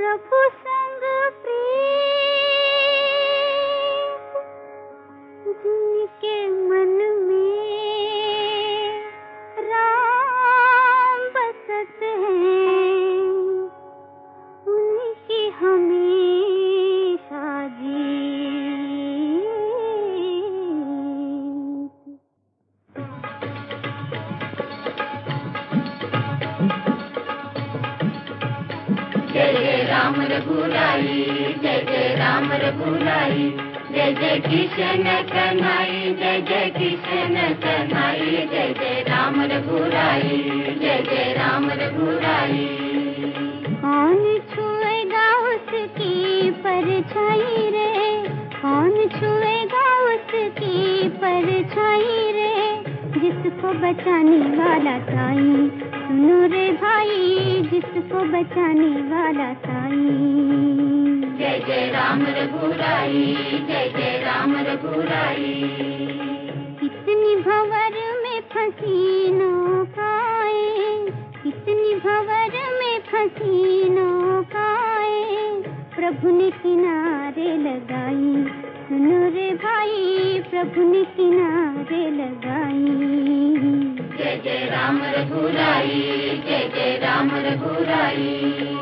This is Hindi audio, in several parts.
प्रभु संग प्रीत जिनके मन में राम बसत हैं, उनकी हमेशा जीत। जय जय राम रघुराई, जय जय राम रघुराई, जय जय कृष्ण कन्हई, जय जय कृष्ण कन्हई, जय जय राम रघुराई, जय जय राम रघुराई। कौन छुएगा उसकी परछाई रे, कौन छुएगा उसकी परछाई रे, जिसको बचाने वाला साईं, सुनो रे भाई, जिसको बचाने वाला साईं। जय जय राम रघुराई, जय जय राम रघुराई। कितनी भंवर में फंसी नौकाएं, कितनी भंवर में फंसी नौकाएं, प्रभु ने किनारे लगाई, सुनो रे भाई, प्रभु ने किनारे लगाई। जय जय राम रघुराई, जय जय राम रघुराई।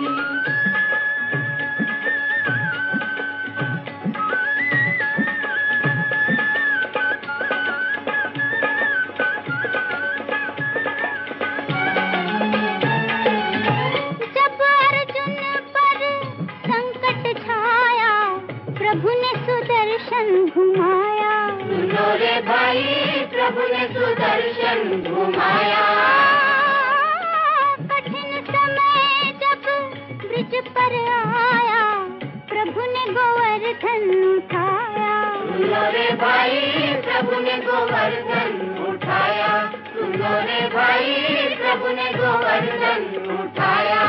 जब अर्जुन पर संकट छाया, प्रभु ने सुदर्शन घुमाया, सुनो रे भाई, प्रभु ने सुदर्शन घुमाया। कठिन समय जब ब्रिज पर आया, प्रभु ने गोवर्धन उठाया, सुनो रे भाई, प्रभु ने गोवर्धन उठाया, सुनो रे भाई, प्रभु ने गोवर्धन उठाया।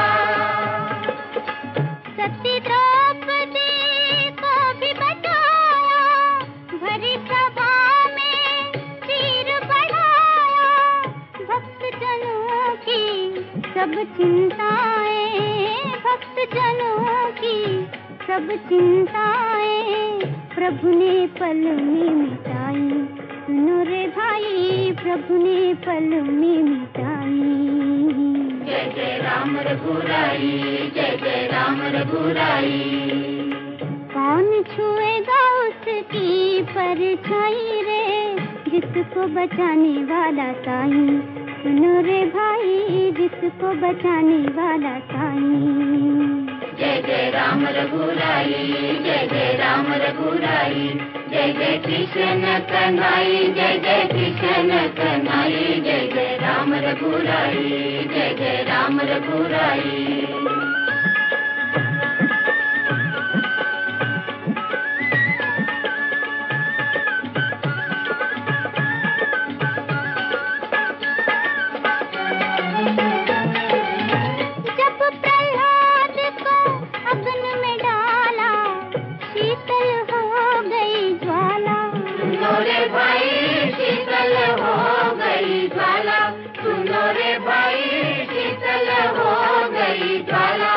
सती द्रौपदी को भी बचाया, भरी सभा में तीर बढ़ाया, भक्त जनों की सब चिंताएं, भक्त जनों की सब चिंताएं, प्रभु ने पल में मिटाई, सुनो रे भाई, प्रभु ने पल में मिटाई। जय जय राम रघुराई, जय जय राम रघुराई। कौन छुएगा उसकी परछाई रे, जिसको बचाने वाला साईं, सुनो रे भाई, जिसको बचाने वाला साईं। जय जय राम रघुराई, जय जय राम रघुराई, जय जय कृष्ण कन्हई, जय जय कृष्ण कन्हई, जय जय राम रघुराई, जय जय राम रघुराई। जब प्रहलाद को अग्नि में डाला, शीतल हो गई ज्वाला, सुनो रे भाई, शीतल हो गई ज्वाला, सुनो रे भाई, शीतल हो गई ज्वाला।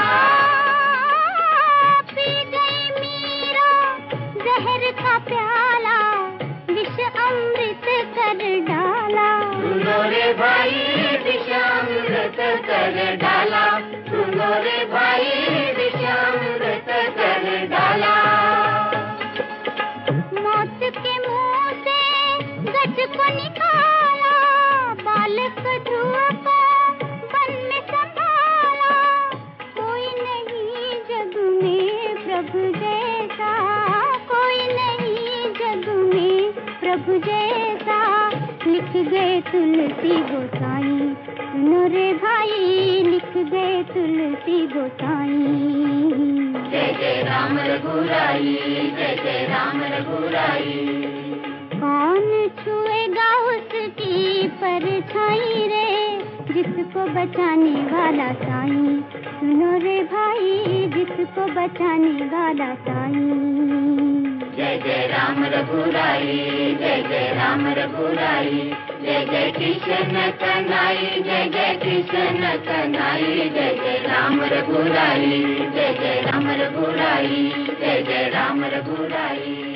पी गई मीरा जहर का प्याला, विष अमृत कर डाला, सुनो रे भाई, विष अमृत कर डाला, सुनो रे भाई, विष अमृत कर डाला। मौत के मुंह से गज को निकाला, बालक ध्रुव को वन में संभाला, कोई नहीं जग में प्रभु जैसा, कोई नहीं जग में प्रभु जैसा, लिख गए तुलसी गोसाई, सुनो रे भाई, लिख गए तुलसी गोसाई। जय जय राम रघुराई, जय जय राम रघुराई। कौन छुएगा उसकी परछाई रे, जिसको बचाने वाला साईं, सुनो रे भाई, जिसको बचाने वाला साईं। जय जय राम रघुराई, जय जय राम रघुराई, जय जय कृष्ण कन्हई, जय जय कृष्ण कन्हई, जय जय राम रघुराई, जय जय राम रघुराई, जय जय राम रघुराई।